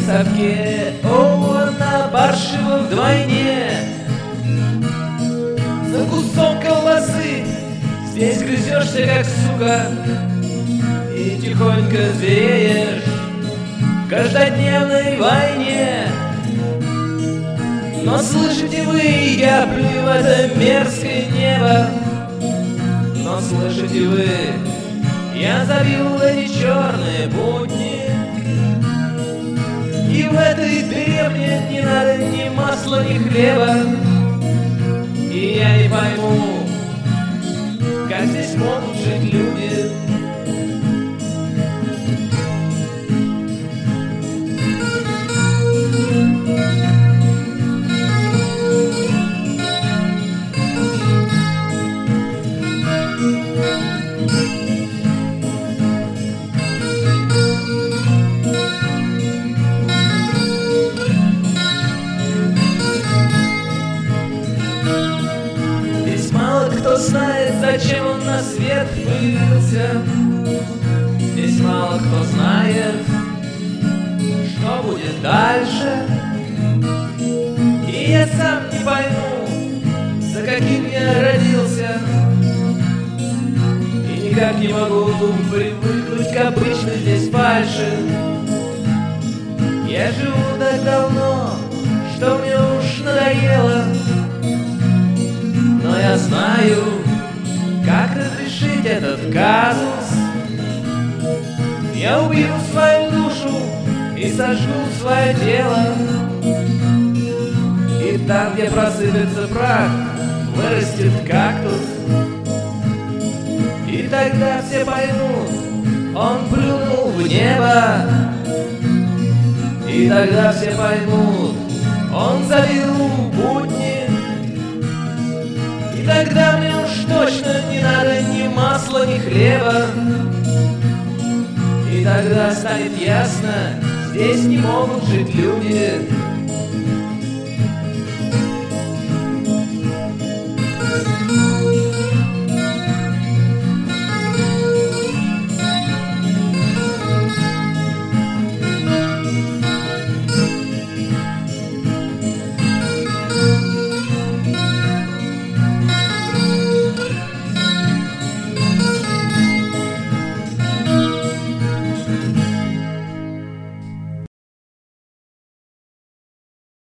совке, он на паршиво вдвойне. За куском колбасы здесь грызешься, как сука, и тихонько звереешь в каждодневной войне. Но слышите вы, я плюю в это мерзкое небо. Но слышите вы, я забил эти черные будни. И в этой деревне не надо ни масла, ни хлеба. И я не пойму, как здесь могут жить люди. Кто знает, зачем он на свет появился. Здесь мало кто знает, что будет дальше. И я сам не пойму, за каким я родился. И никак не могу привыкнуть к обычной здесь фальши. Я живу так давно, что мне уж надоело. Но я знаю, как разрешить этот казус. Я убью свою душу и сожгу свое тело. И там, где просыпется прах, вырастет кактус. И тогда все поймут, он плюнул в небо. И тогда все поймут, он забил будни. И тогда мне уж точно не надо ни масла, ни хлеба. И тогда станет ясно, здесь не могут жить люди.